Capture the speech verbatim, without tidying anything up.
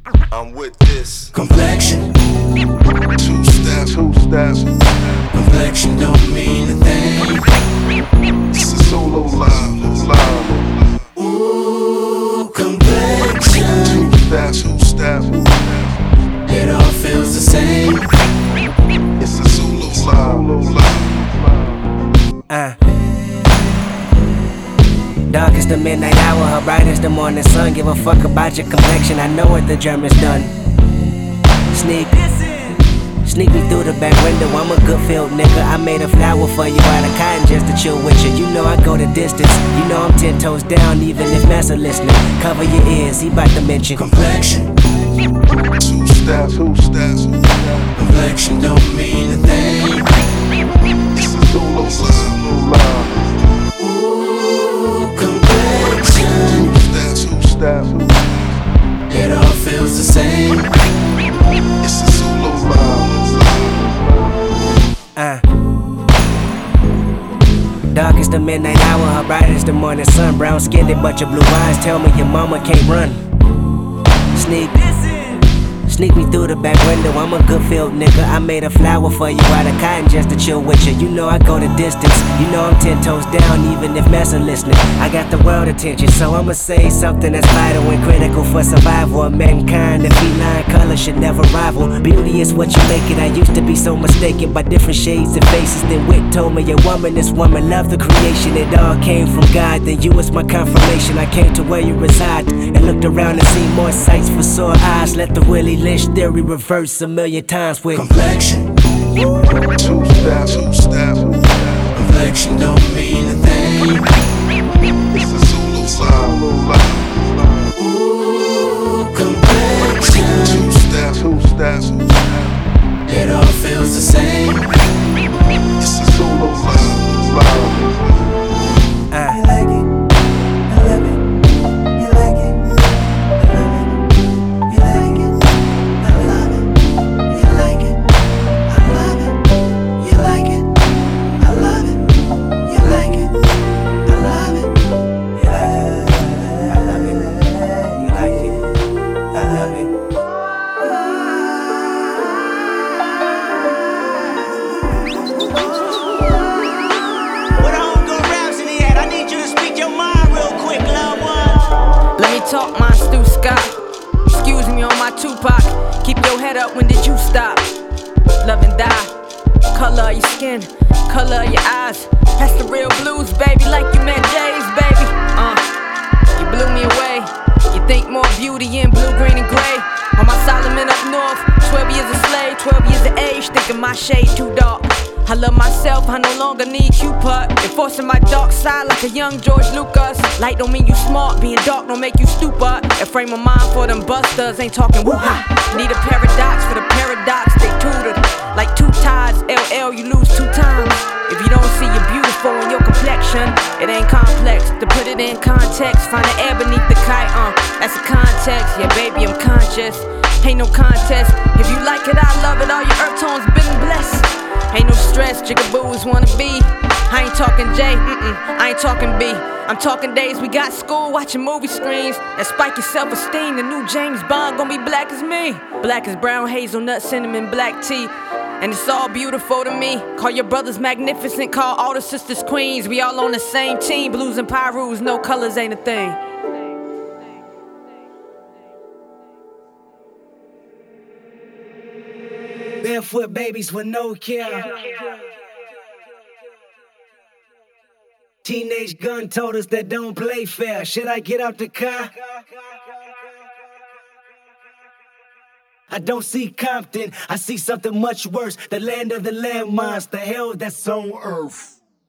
I'm with this complexion. Two step, two step. Complexion don't mean a thing. It's a solo live, live. Ooh, complexion. Two step, two step. It all feels the same. It's a solo live, live. Uh. Dark is the midnight hour, her bright is the morning sun. Give a fuck about your complexion, I know what the German's done. Sneak, sneak me through the back window, I'm a good field nigga. I made a flower for you out of cotton just to chill with you. You know I go the distance, you know I'm ten toes down even if Massa listening. Cover your ears, he bout to mention complexion. Two step, two step. Complexion don't mean a thing. It's a solo live, live. It all feels the same. It's a solo live. Uh. Dark is the midnight hour, her bright is the morning sun. Brown skinned but your blue eyes tell me your mama can't run. Sneak, sneak me through the back window, I'm a good field nigga. I made a flower for you out of cotton just to chill with you. You know I go the distance, you know I'm ten toes down even if Massa listening. I got the world attention, so I'ma say something that's vital and critical for survival of mankind. The feline color should never rival. Beauty is what you make it. I used to be so mistaken by different shades and faces. Then Wit told me a woman is woman, love the creation. It all came from God, then you was my confirmation. I came to where you reside and looked around and seen more sights for sore eyes. Let the Willie Lynch theory reverse a million times with complexion. Two step, two step. Complexion don't mean a thing. It's a solo live. Ooh, complexion. Two step, two step. It all feels the same. It's a solo live, live. uh. You like it? I love it. You like it? I love it. You like it? I love it. You like it? I love it. You like it? I love it. You like it? I love it. Yeah, I love it. You like it? I love it. Where the homegirl Rhapsody at? I need you to speak your mind real quick, loved one. Let me talk my Stu Scott. Excuse me on my Tupac. Keep your head up, when did you stop? Love and die. Color of your skin, color of your eyes. That's the real blues, baby, like you met Jay's, baby. Uh, you blew me away. You think more beauty in blue, green, and gray. On my Solomon up north, twelve years a slave, twelve years of age, thinking my shade too dark. I love myself, I no longer need Cupid. Enforcing my dark side like a young George Lucas. Light don't mean you smart, being dark don't make you stupid. A frame of mind for them busters, ain't talking woo-ha. Need a paradox for the paradox, they tutored. Like two tides, L L, you lose two times. If you don't see you're beautiful in your complexion, it ain't complex. To put it in context, find the air beneath the kite, uh, that's the context. Yeah, baby, I'm conscious, ain't no contest. If you like it, I love it, all your earth tones been blessed. Ain't no stress, jigaboos wanna be. I ain't talking J, mm-mm, I ain't talking B. I'm talking days we got school, watching movie screens. That spike your self-esteem, the new James Bond gon' be black as me. Black as brown, hazelnut, cinnamon, black tea. And it's all beautiful to me. Call your brothers magnificent, call all the sisters queens. We all on the same team, blues and pyrus, no colors ain't a thing. Barefoot babies with no care. Teenage gun told us that don't play fair. Should I get out the car? I don't see Compton, I see something much worse. The land of the landmines, the hell that's on earth.